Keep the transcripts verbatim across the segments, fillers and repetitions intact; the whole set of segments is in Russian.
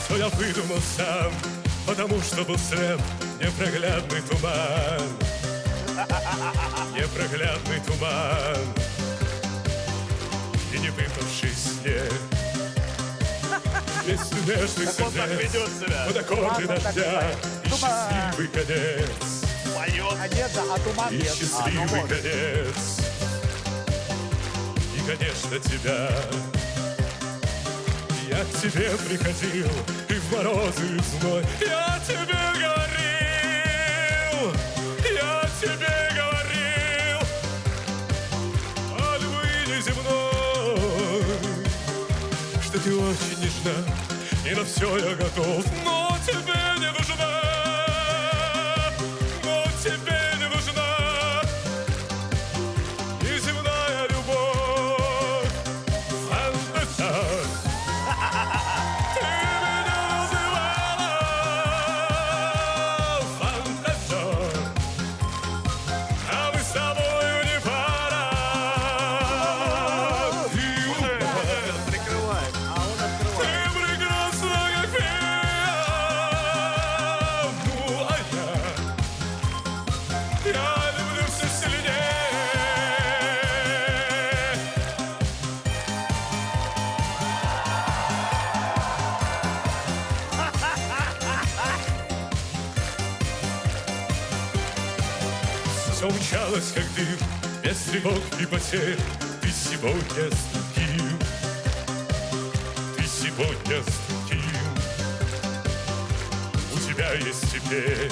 что я выдумал сам, потому что был слеп непроглядный туман. Непроглядный туман и не выпавший снег. Бессмертный сердец под аккорды дождя и счастливый конец. Одежда, а туман И нет. счастливый конец. И, конечно, тебя. Я к тебе приходил и в морозы и в зной. Я тебе говорил, я тебе говорил о любви неземной, что ты очень нежна, и на все я готов, но тебе не нужна, но тебе не нужна неземная любовь. Фантазия. Ты меня называла фантазер, а мы с тобою не пара. Ты упала, Прикрывает, а он открывает. ты прекрасна, как фея. Ну, а я, я люблю все сильнее. Все умчалось, как дым, без тревог и потерь. Ты сегодня с другим, ты сегодня с другим. У тебя есть теперь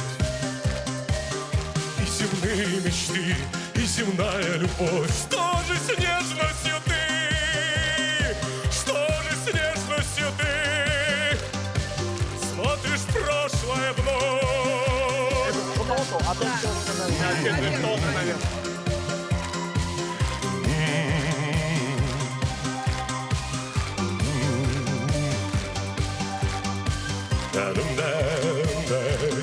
и земные мечты, и земная любовь. Что же с нежностью ты? Что же с нежностью ты? Смотришь в прошлое вновь. Кто-то, а то все сказали. Да-дум-да-дум-да.